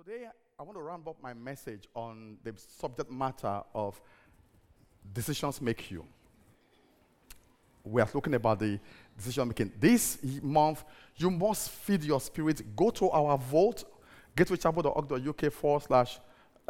Today, I want to round up my message on the subject matter of decisions make you. We are talking about the decision making. This month, you must feed your spirit. Go to our vault, gatewaychapel.org.uk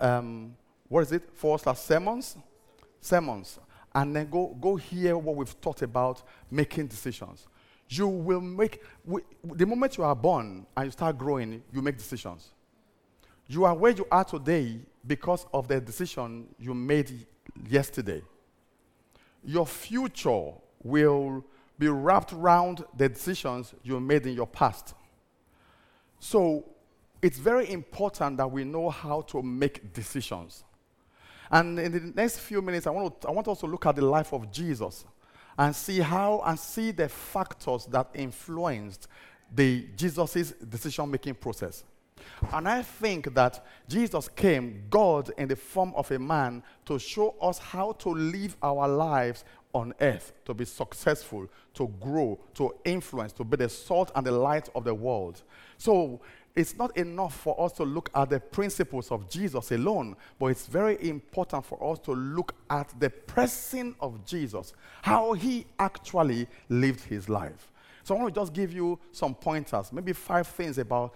/sermons. Sermons. And then go hear what we've taught about making decisions. You will make, the moment you are born and you start growing, you make decisions. You are where you are today because of the decision you made yesterday. Your future will be wrapped around the decisions you made in your past. So it's very important that we know how to make decisions. And in the next few minutes, I want us to look at the life of Jesus and see the factors that influenced Jesus' decision-making process. And I think that Jesus came, God in the form of a man, to show us how to live our lives on earth, to be successful, to grow, to influence, to be the salt and the light of the world. So it's not enough for us to look at the principles of Jesus alone, but it's very important for us to look at the person of Jesus, how he actually lived his life. So I want to just give you some pointers, maybe five things about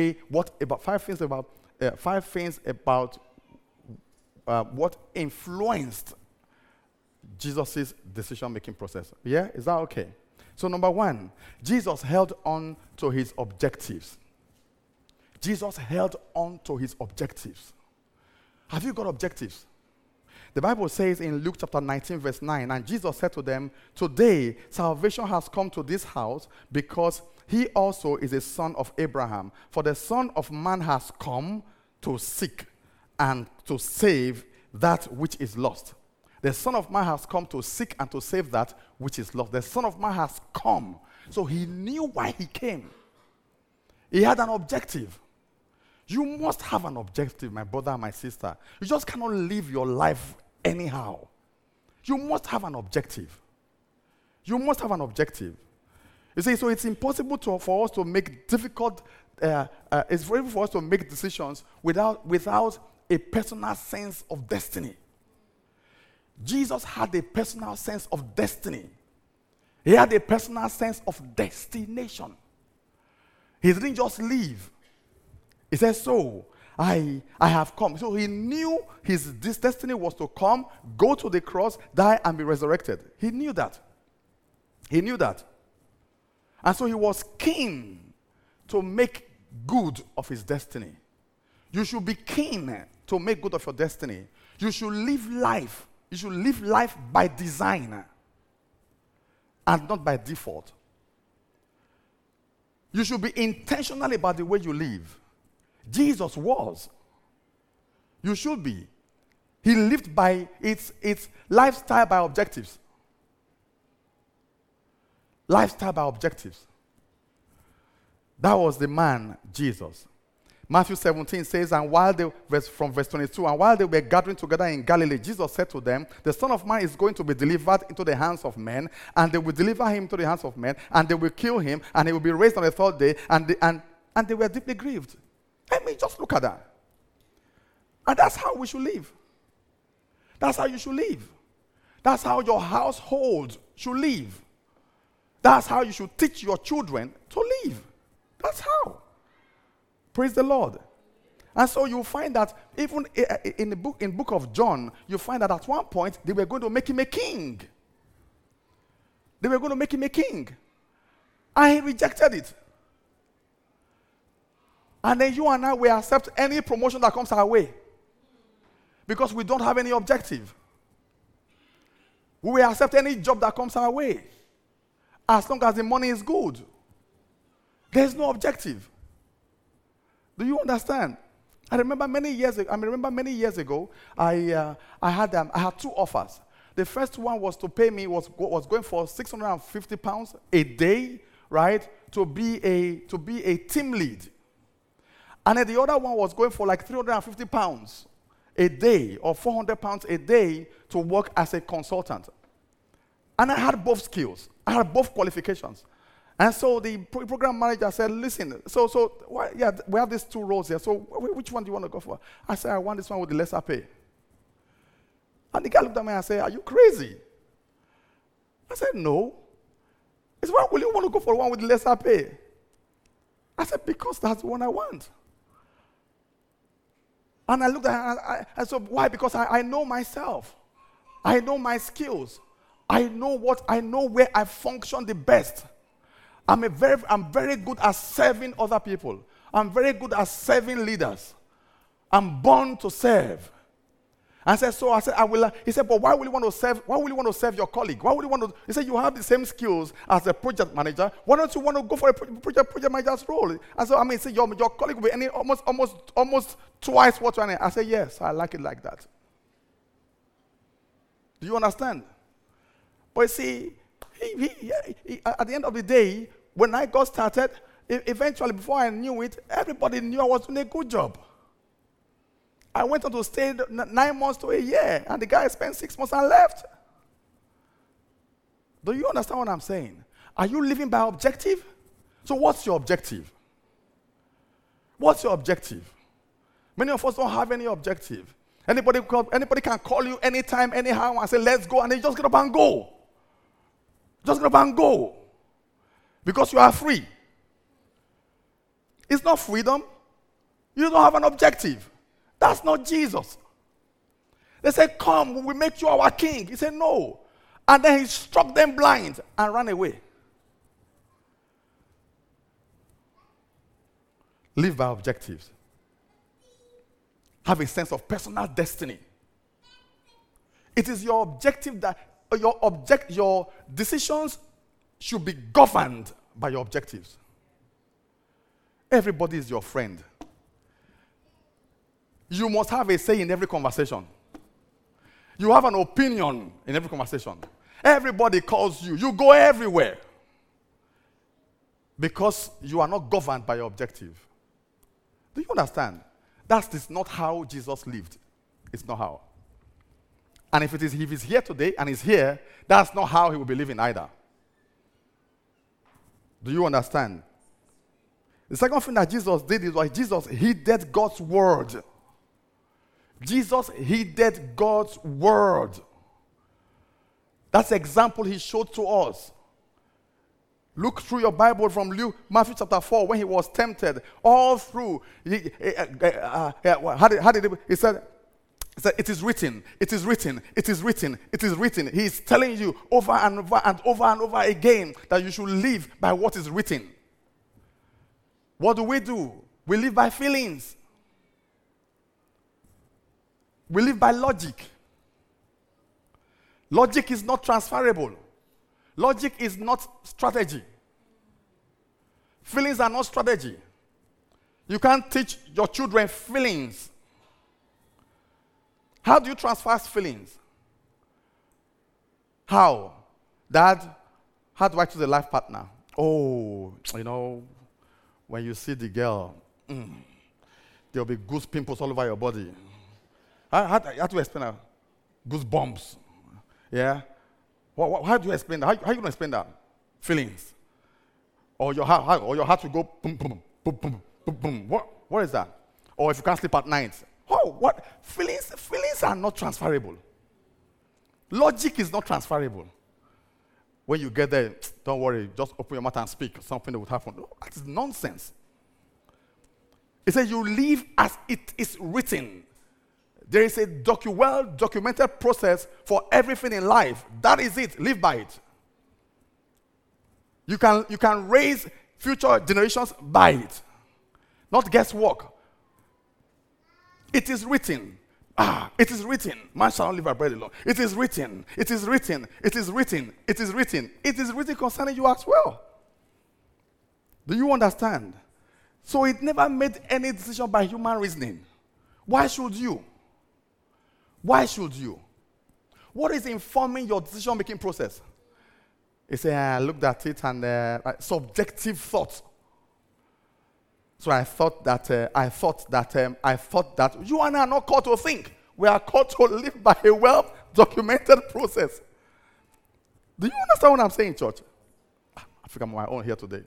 what influenced Jesus' decision-making process. Yeah, is that okay? So number one, Jesus held on to his objectives. Jesus held on to his objectives. Have you got objectives? The Bible says in Luke chapter 19, verse 9, and Jesus said to them, "Today salvation has come to this house because he also is a son of Abraham. For the Son of Man has come to seek and to save that which is lost." The Son of Man has come to seek and to save that which is lost. The Son of Man has come. So he knew why he came. He had an objective. You must have an objective, my brother and my sister. You just cannot live your life anyhow. You must have an objective. You must have an objective. You see, so it's impossible for us to make it's very for us to make decisions without a personal sense of destiny. Jesus had a personal sense of destiny. He had a personal sense of destination. He didn't just live. He said, "So, I have come." So he knew this destiny was to come, go to the cross, die, and be resurrected. He knew that. He knew that. And so he was keen to make good of his destiny. You should be keen to make good of your destiny. You should live life. You should live life by design and not by default. You should be intentional about the way you live. Jesus was. You should be. He lived by its lifestyle by objectives. Lifestyle by objectives. That was the man, Jesus. Matthew 17 says, from verse 22, and while they were gathering together in Galilee, Jesus said to them, "The Son of Man is going to be delivered into the hands of men, and they will deliver him into the hands of men, and they will kill him, and he will be raised on the third day," and they were deeply grieved. Let me just look at that. And that's how we should live. That's how you should live. That's how your household should live. That's how you should teach your children to live. That's how. Praise the Lord. And so you find that even in the book of John, you find that at one point they were going to make him a king. They were going to make him a king. And he rejected it. And then you and I will accept any promotion that comes our way. Because we don't have any objective. We will accept any job that comes our way. As long as the money is good. There's no objective. Do you understand? I remember many years ago, I had two offers. The first one was to pay me, was going for £650 a day, right? To be a team lead. And then the other one was going for like £350 a day or £400 a day to work as a consultant. And I had both skills. I had both qualifications. And so the program manager said, listen, we have these two roles here. So which one do you want to go for? I said, I want this one with the lesser pay. And the guy looked at me and said, are you crazy? I said, no. He said, why will you want to go for one with the lesser pay? I said, because that's the one I want. And I looked at her, I said, why? Because I know myself. I know my skills. I know where I function the best. I'm very good at serving other people. I'm very good at serving leaders. I'm born to serve. I said, I will. He said, but why will you want to serve? Why will you want to serve your colleague? Why would you want to? He said, you have the same skills as a project manager. Why don't you want to go for a project manager's role? I said, say your colleague will be earning almost twice what you're earning. I said, yes, I like it like that. Do you understand? But you see, at the end of the day, when I got started, eventually, before I knew it, everybody knew I was doing a good job. I went on to stay 9 months to a year, and the guy spent 6 months and left. Do you understand what I'm saying? Are you living by objective? So what's your objective? What's your objective? Many of us don't have any objective. Anybody can call you anytime, anyhow, and say, let's go, and they just get up and go. Just get up and go. Because you are free. It's not freedom. You don't have an objective. That's not Jesus. They said, come, we will make you our king. He said, no. And then he struck them blind and ran away. Live by objectives. Have a sense of personal destiny. It is your objective that your decisions should be governed by your objectives. Everybody is your friend. You must have a say in every conversation. You have an opinion in every conversation. Everybody calls you. You go everywhere. Because you are not governed by your objective. Do you understand? That is not how Jesus lived. It's not how. And if he's here today and he's here, that's not how he will be living either. Do you understand? The second thing that Jesus did is Jesus heeded God's word. Jesus heeded God's word. That's the example he showed to us. Look through your Bible from Matthew chapter 4 when he was tempted. All through. He said, it is written, it is written, it is written, it is written. He is telling you over and over and over and over again that you should live by what is written. What do? We live by feelings. We live by logic. Logic is not transferable. Logic is not strategy. Feelings are not strategy. You can't teach your children feelings. How do you transfer feelings? How? Dad, how do I choose a life partner? Oh, when you see the girl, there'll be goose pimples all over your body. How do you explain that? Goosebumps. Yeah? How do you explain that? How are you going to explain that? Feelings. Or your heart will go boom, boom, boom, boom, boom, boom. What is that? Or if you can't sleep at night. Oh, what? Feelings are not transferable. Logic is not transferable. When you get there, don't worry, just open your mouth and speak. Something that would happen. No, that is nonsense. It says you live as it is written. There is a well-documented process for everything in life. That is it. Live by it. You can raise future generations by it. Not guesswork. It is written. It is written. Man shall not live by bread alone. It is written. It is written. It is written. It is written. It is written concerning you as well. Do you understand? So it never made any decision by human reasoning. Why should you? Why should you? What is informing your decision-making process? It's I looked at it and subjective thought. So I thought that you and I are not called to think. We are called to live by a well-documented process. Do you understand what I'm saying, church? think I'm on my own here today.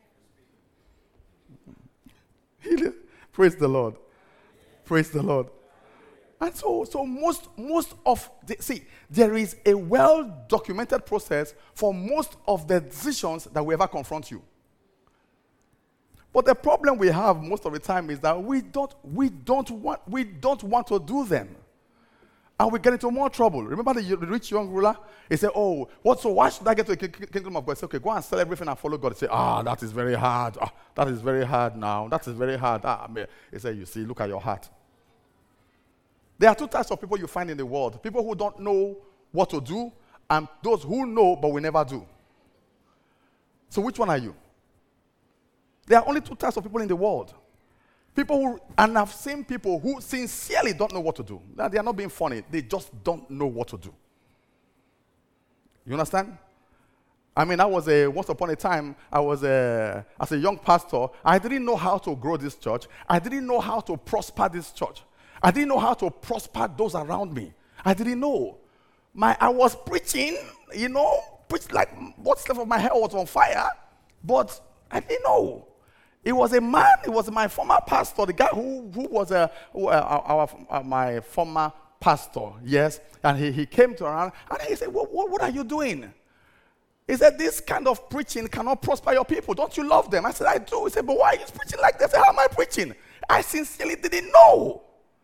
Praise the Lord. Praise the Lord. And so most of there is a well-documented process for most of the decisions that will ever confront you. But the problem we have most of the time is that we don't want to do them. And we get into more trouble. Remember the rich young ruler? He said, why should I get to the kingdom of God? He said, okay, go and sell everything and follow God. He said, that is very hard. That is very hard now. That is very hard. He said, you see, look at your heart. There are two types of people you find in the world. People who don't know what to do, and those who know but will never do. So which one are you? There are only two types of people in the world. And I've seen people who sincerely don't know what to do. Now, they are not being funny. They just don't know what to do. You understand? I mean, once upon a time, as a young pastor, I didn't know how to grow this church. I didn't know how to prosper this church. I didn't know how to prosper those around me. I didn't know. I was preaching, preached like what's left of my hair was on fire, but I didn't know. It was a man, it was my former pastor, the guy who was my former pastor, yes, and he came to around, and he said, what are you doing? He said, this kind of preaching cannot prosper your people. Don't you love them? I said, I do. He said, but why are you preaching like this? I said, how am I preaching? I sincerely didn't know.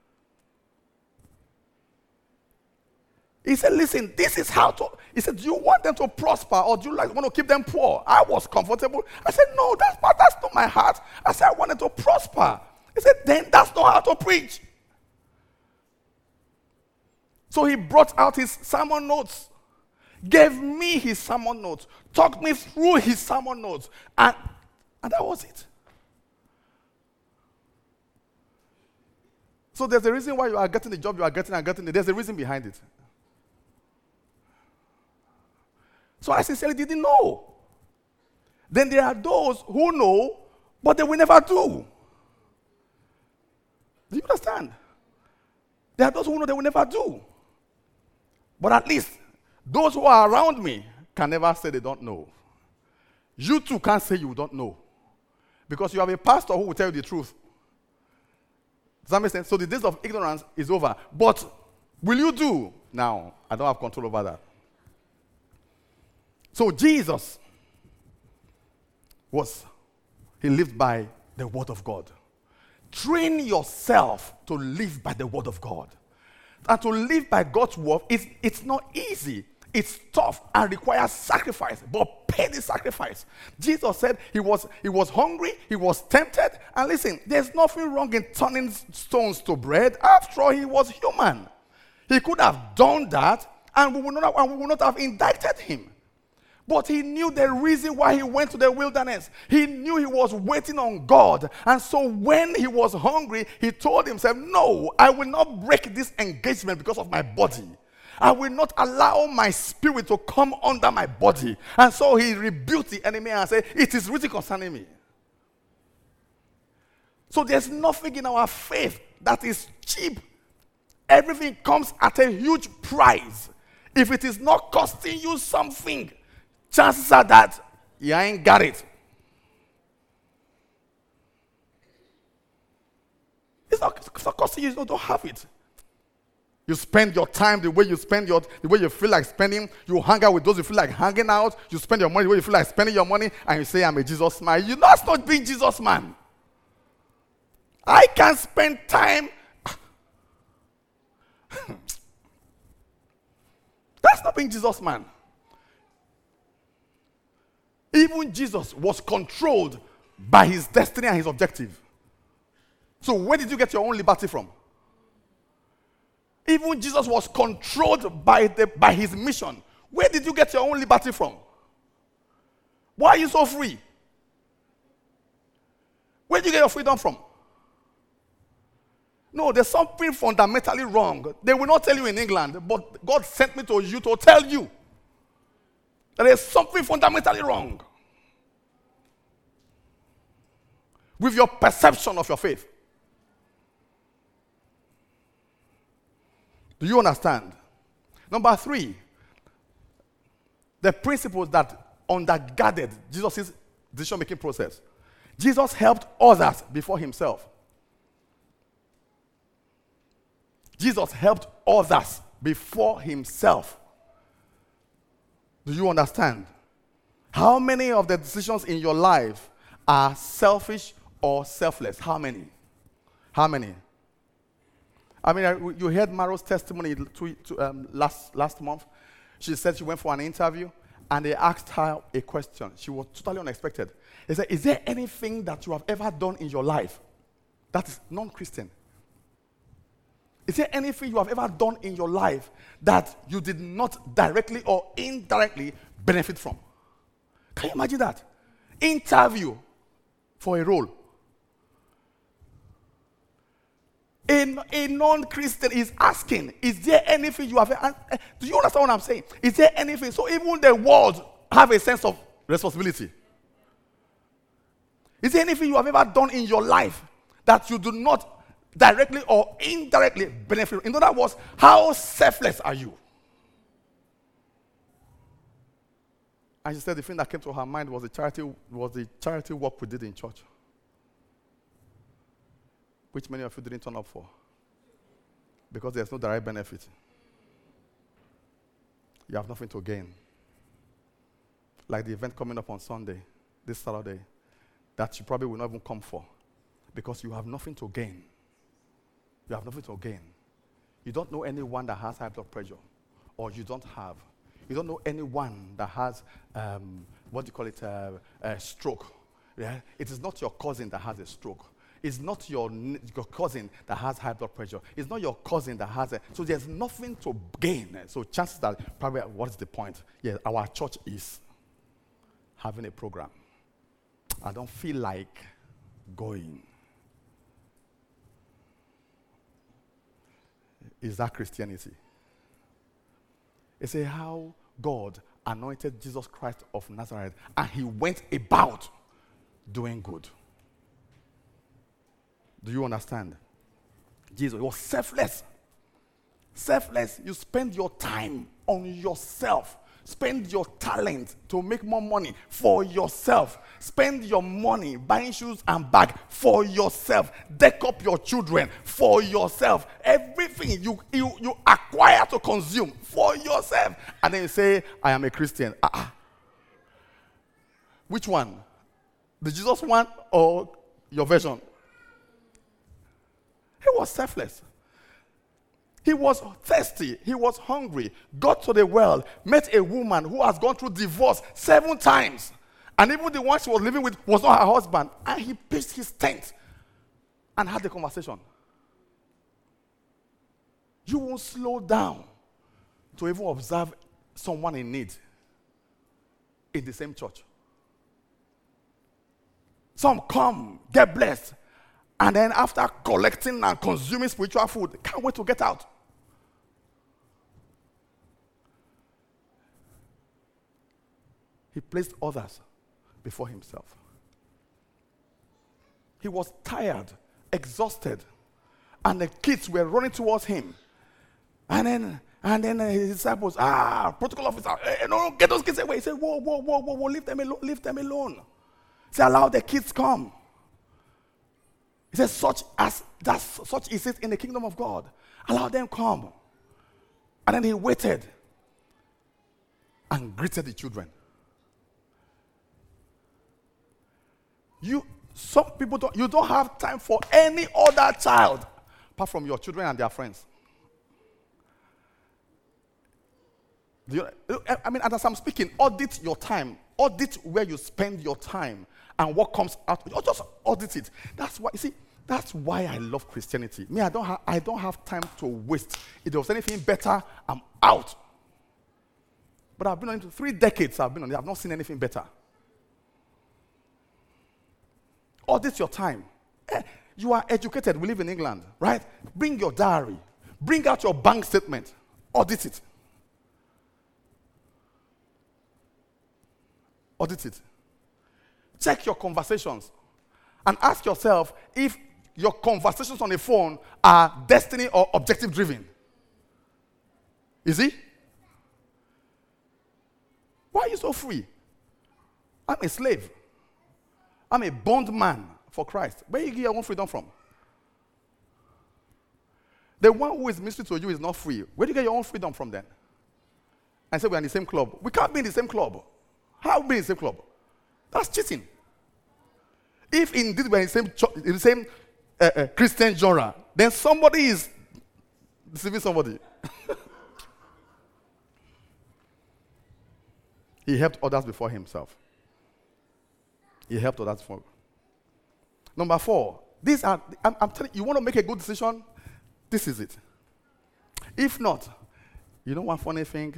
He said, listen, this is how to... He said, do you want them to prosper or do you want to keep them poor? I was comfortable. I said, no, that's not my heart. I said, I want them to prosper. He said, then that's not how to preach. So he brought out his sermon notes, gave me his sermon notes, talked me through his sermon notes, and that was it. So there's a reason why you are getting the job you are getting and getting it. There's a reason behind it. So I sincerely didn't know. Then there are those who know, but they will never do. Do you understand? There are those who know they will never do. But at least those who are around me can never say they don't know. You too can't say you don't know. Because you have a pastor who will tell you the truth. Does that make sense? So the days of ignorance is over. But will you do? Now, I don't have control over that. So Jesus he lived by the word of God. Train yourself to live by the word of God. And to live by God's word, it's not easy. It's tough and requires sacrifice, but pay the sacrifice. Jesus said he was hungry, he was tempted, and listen, there's nothing wrong in turning stones to bread. After all, he was human. He could have done that, and we would not have indicted him. But he knew the reason why he went to the wilderness. He knew he was waiting on God. And so when he was hungry, he told himself, no, I will not break this engagement because of my body. I will not allow my spirit to come under my body. And so he rebuked the enemy and said, it is written concerning me. So there's nothing in our faith that is cheap. Everything comes at a huge price. If it is not costing you something, chances are that you ain't got it. It's not costing you, you don't have it. You spend your time the way you feel like spending. You hang out with those you feel like hanging out. You spend your money the way you feel like spending your money, and you say, I'm a Jesus man. You know that's not being Jesus man. I can spend time. That's not being Jesus man. Even Jesus was controlled by his destiny and his objective. So where did you get your own liberty from? Even Jesus was controlled by his mission. Where did you get your own liberty from? Why are you so free? Where did you get your freedom from? No, there's something fundamentally wrong. They will not tell you in England, but God sent me to you to tell you. There is something fundamentally wrong with your perception of your faith. Do you understand? Number 3, the principles that undergirded Jesus' decision-making process. Jesus helped others before himself. Jesus helped others before himself. Do you understand? How many of the decisions in your life are selfish or selfless? How many? How many? I mean, you heard Maro's testimony last month. She said she went for an interview, and they asked her a question. She was totally unexpected. They said, is there anything that you have ever done in your life that is non-Christian? Is there anything you have ever done in your life that you did not directly or indirectly benefit from? Can you imagine that? Interview for a role. A non-Christian is asking, is there anything you have... Do you understand what I'm saying? Is there anything? So even the world have a sense of responsibility. Is there anything you have ever done in your life that you do not directly or indirectly benefit from? In other words, how selfless are you? And she said the thing that came to her mind was the charity work we did in church, which many of you didn't turn up for because there's no direct benefit. You have nothing to gain. Like the event coming up on Sunday, this Saturday, that you probably will not even come for because you have nothing to gain. You have nothing to gain. You don't know anyone that has high blood pressure, or you don't have. You don't know anyone that has, stroke. Yeah? It is not your cousin that has a stroke. It's not your cousin that has high blood pressure. It's not your cousin that has so there's nothing to gain. So chances are probably, what is the point? Yeah, our church is having a program. I don't feel like going. Is that Christianity? It's how God anointed Jesus Christ of Nazareth, and he went about doing good. Do you understand? Jesus was selfless. Selfless. You spend your time on yourself. Spend your talent to make more money for yourself. Spend your money buying shoes and bag for yourself. Deck up your children for yourself. Everything you acquire to consume for yourself. And then you say, I am a Christian. Which one? The Jesus one or your version? He was selfless. He was thirsty. He was hungry. Got to the well, met a woman who has gone through divorce 7 times. And even the one she was living with was not her husband. And he pitched his tent and had the conversation. You won't slow down to even observe someone in need in the same church. Some come, get blessed, and then after collecting and consuming spiritual food, can't wait to get out. He placed others before himself. He was tired, exhausted, and the kids were running towards him. And then his disciples, protocol officer, hey, no, get those kids away. He said, whoa, leave them alone. He said, allow the kids come. He says, such is it in the kingdom of God. Allow them come. And then he waited and greeted the children. Some people you don't have time for any other child apart from your children and their friends. And as I'm speaking, audit your time. Audit where you spend your time and what comes out. Just audit it. That's why I love Christianity. Me, I don't have time to waste. If there was anything better, I'm out. But I've been on it 3 decades. I've not seen anything better. Audit your time. You are educated. We live in England, right? Bring your diary. Bring out your bank statement. Audit it. Audit it. Check your conversations and ask yourself if your conversations on the phone are destiny or objective driven. Is it? Why are you so free? I'm a slave. I'm a bondman for Christ. Where do you get your own freedom from? The one who is ministering to you is not free. Where do you get your own freedom from then? And say we're in the same club. We can't be in the same club. How we be in the same club? That's cheating. If indeed we're in the same Christian genre, then somebody is deceiving somebody. He helped others before himself. He helped others before. Number 4, I'm telling you, you want to make a good decision? This is it. If not, you know one funny thing?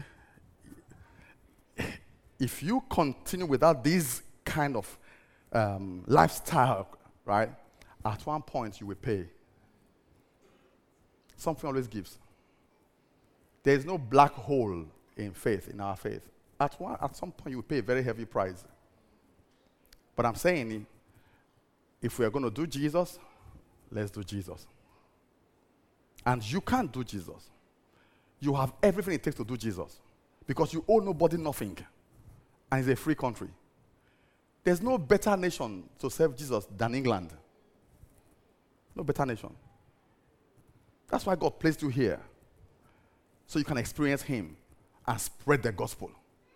If you continue without this kind of lifestyle, right, at one point you will pay. Something always gives. There is no black hole in faith, in our faith. At some point you will pay a very heavy price. But I'm saying, if we are going to do Jesus, let's do Jesus. And you can't do Jesus. You have everything it takes to do Jesus. Because you owe nobody nothing. And it's a free country. There's no better nation to serve Jesus than England. No better nation. That's why God placed you here. So you can experience Him and spread the gospel.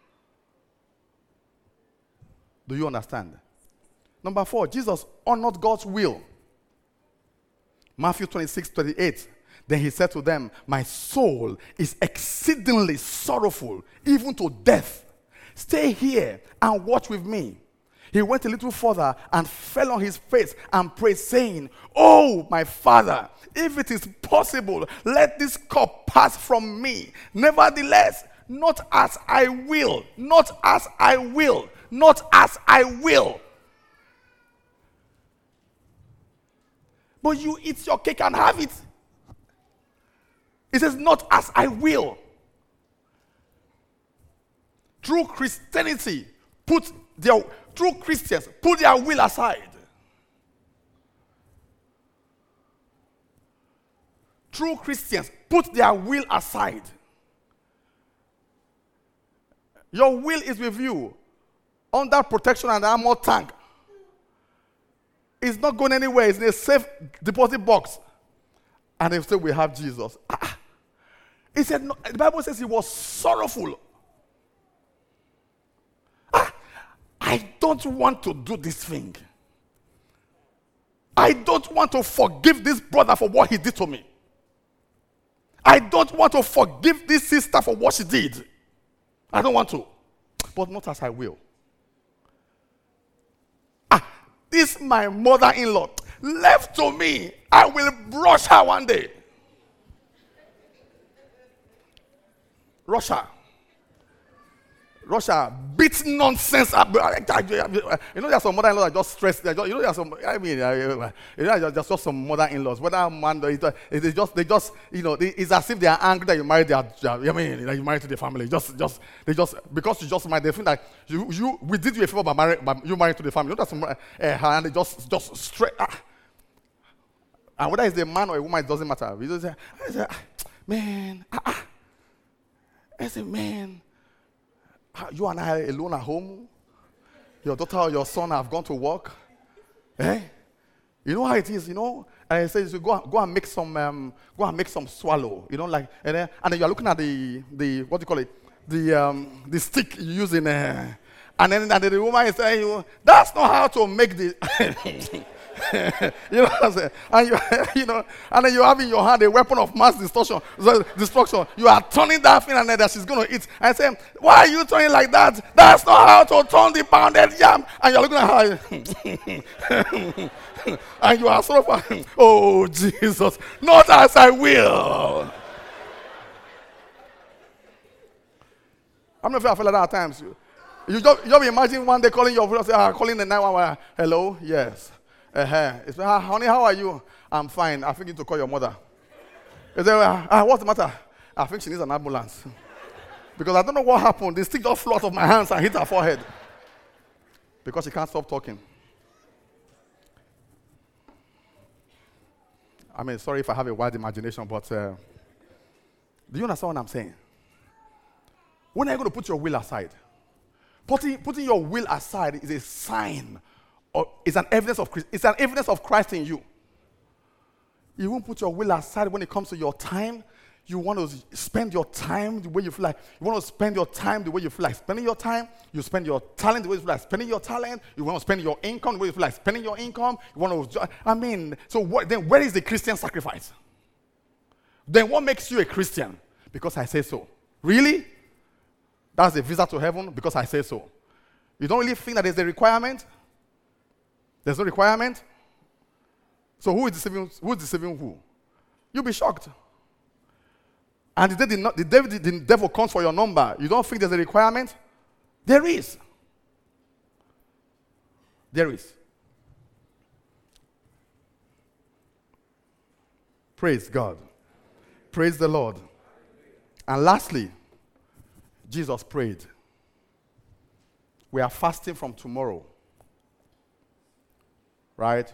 Do you understand? Number 4, Jesus honored God's will. Matthew 26:28. Then he said to them, my soul is exceedingly sorrowful, even to death. Stay here and watch with me. He went a little further and fell on his face and prayed, saying, oh, my Father, if it is possible, let this cup pass from me. Nevertheless, not as I will, not as I will, not as I will. But you eat your cake and have it. It says, not as I will. True Christianity, true Christians put their will aside. True Christians put their will aside. Your will is with you under protection and armor tank. It's not going anywhere. It's in a safe deposit box. And they say we have Jesus. He said, no, the Bible says he was sorrowful. I don't want to do this thing. I don't want to forgive this brother for what he did to me. I don't want to forgive this sister for what she did. I don't want to. But not as I will. This my mother-in-law. Left to me, I will brush her one day. Russia, beat nonsense up. You know, there's some mother-in-laws that just stress. You know, there's some. I mean, there's just some mother-in-laws. Whether man, they just, you know, it's as if they are angry that you married that you married to the family. They just because you just married, they think that we did you a favor by you married to the family. You know, that's some, and they just straight. And whether it's a man or a woman, it doesn't matter. We just say, man, I say, man. You and I alone at home. Your daughter or your son have gone to work. You know how it is, you know. And he says, go and make some swallow. You know, like, and then you are looking at the what do you call it, the stick you use in. And then the woman is saying, that's not how to make the. You know what I'm saying? And and then you have in your hand a weapon of mass destruction. You are turning that thing and then that she's going to eat. And say, why are you turning like that? That's not how to turn the pounded yam. And you're looking at her. And you are sort of, oh, Jesus, not as I will. How many of you have felt like that at times? You just imagine one day calling your brother, calling the 911. Hello? Yes. It's, honey, how are you? I'm fine. I think you need to call your mother. He said, what's the matter? I think she needs an ambulance. Because I don't know what happened. The stick just flew out of my hands and hit her forehead. Because she can't stop talking. I mean, sorry if I have a wide imagination, but do you understand what I'm saying? When are you going to put your will aside? Putting your will aside is a sign, or it's an evidence of Christ in you. You won't put your will aside when it comes to your time. You want to spend your time the way you feel like. You want to spend your time the way you feel like spending your time. You spend your talent the way you feel like spending your talent. You want to spend your income the way you feel like spending your income. You want to, then where is the Christian sacrifice? Then what makes you a Christian? Because I say so. Really? That's a visa to heaven? Because I say so. You don't really think that there's a requirement? There's no requirement? So who is deceiving who? You'll be shocked. And the devil comes for your number. You don't think there's a requirement? There is. There is. Praise God. Praise the Lord. And lastly, Jesus prayed. We are fasting from tomorrow. Right?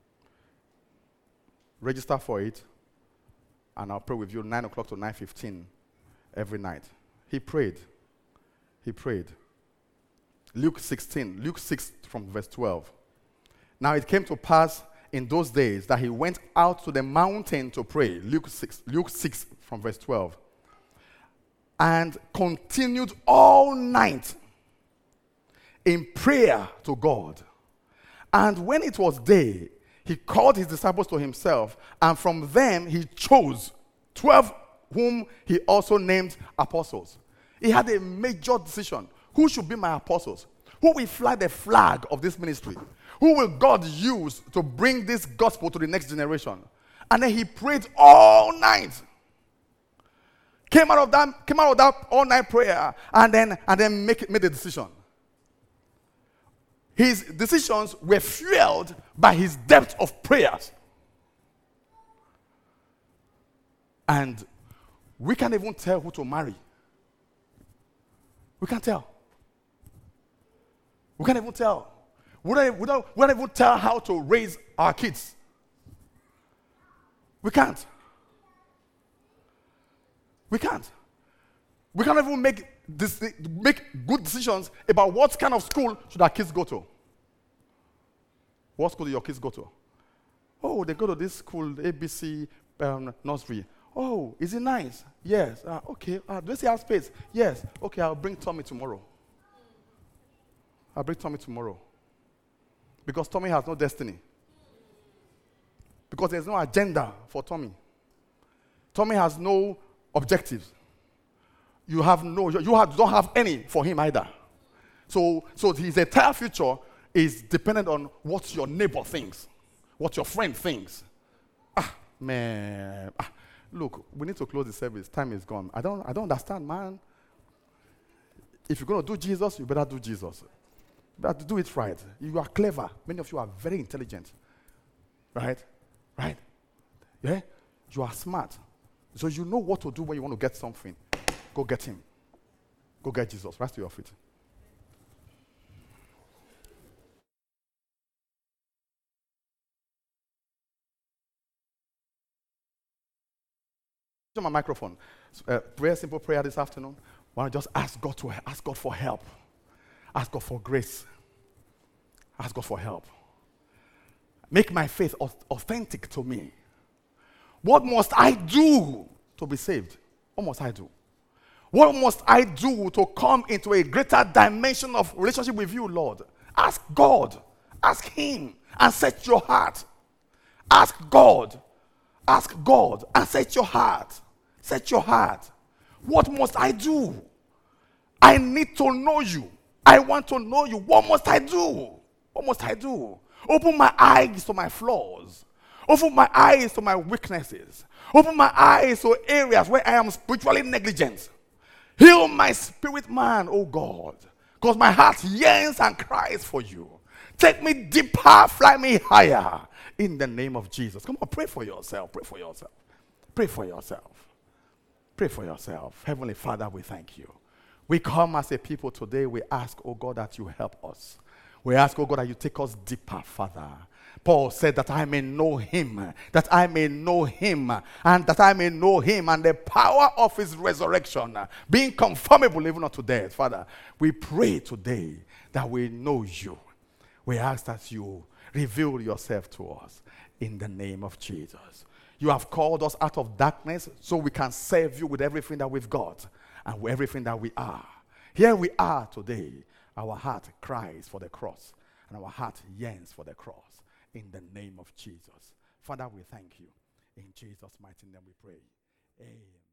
Register for it. And I'll pray with you 9 o'clock to 9:15 every night. He prayed. He prayed. Luke 6 from verse 12. Now it came to pass in those days that he went out to the mountain to pray. Luke 6 from verse 12. And continued all night in prayer to God. And when it was day, he called his disciples to himself, and from them he chose 12 whom he also named apostles. He had a major decision. Who should be my apostles? Who will fly the flag of this ministry? Who will God use to bring this gospel to the next generation? And then he prayed all night. Came out of that all-night prayer, and then made a decision. His decisions were fueled by his depth of prayers. And we can't even tell who to marry. We can't tell. We can't even tell. We don't even tell how to raise our kids. We can't. We can't. We can't even make good decisions about what kind of school should our kids go to. What school do your kids go to? Oh, they go to this school, ABC nursery. Oh, is it nice? Yes. Okay. Do they still have space? Yes. Okay, I'll bring Tommy tomorrow. Because Tommy has no destiny. Because there's no agenda for Tommy. Tommy has no objectives. You don't have any for him either. So his entire future is dependent on what your neighbor thinks, what your friend thinks. Man. Look, we need to close the service. Time is gone. I don't understand, man. If you're going to do Jesus, you better do Jesus. You better do it right. You are clever. Many of you are very intelligent. Right? Right? Yeah? You are smart. So you know what to do when you want to get something. Go get him. Go get Jesus. Rise to your feet. My microphone. Very simple prayer this afternoon. I want to just ask God for help. Ask God for grace. Ask God for help. Make my faith authentic to me. What must I do to be saved? What must I do? What must I do to come into a greater dimension of relationship with you, Lord? Ask God. Ask him and set your heart. Ask God. Ask God and set your heart. Set your heart. What must I do? I need to know you. I want to know you. What must I do? What must I do? Open my eyes to my flaws. Open my eyes to my weaknesses. Open my eyes to areas where I am spiritually negligent. Heal my spirit man, oh God, because my heart yearns and cries for you. Take me deeper, fly me higher, in the name of Jesus. Come on, pray for yourself. Pray for yourself. Pray for yourself. Pray for yourself. Heavenly Father, we thank you. We come as a people today. We ask, oh God, that you help us. We ask, oh God, that you take us deeper, Father. Paul said that I may know him, that I may know him, and that I may know him and the power of his resurrection, being conformable even unto death. Father, we pray today that we know you. We ask that you reveal yourself to us in the name of Jesus. You have called us out of darkness so we can serve you with everything that we've got and with everything that we are. Here we are today. Our heart cries for the cross, and our heart yearns for the cross. In the name of Jesus. Father, we thank you. In Jesus' mighty name we pray. Amen.